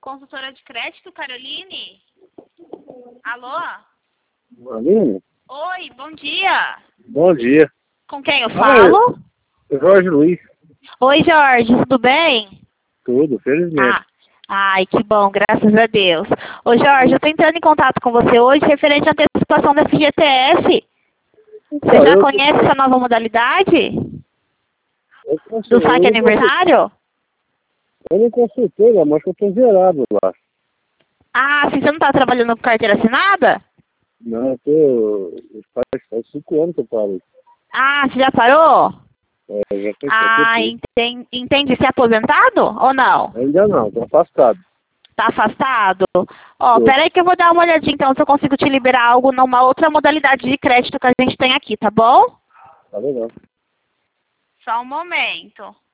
Consultora de crédito, Caroline? Alô? Aline? Oi, bom dia. Bom dia. Com quem eu falo? Jorge Luiz. Oi, Jorge, tudo bem? Tudo, felizmente. Ai, que bom, graças a Deus. Ô, Jorge, eu tô entrando em contato com você hoje referente à antecipação da FGTS. Você já conhece essa nova modalidade? Do saque aniversário? Eu não consultei lá, mas eu tô zerado lá. Ah, sim, você não tá trabalhando com carteira assinada? Não, eu tô... Faz 5 anos que eu parei. Ah, você já parou? Já tem Entendi. Você é aposentado ou não? Ainda não, tô afastado. Tá afastado? Ó, peraí que eu vou dar uma olhadinha então se eu consigo te liberar algo numa outra modalidade de crédito que a gente tem aqui, tá bom? Tá legal. Só um momento.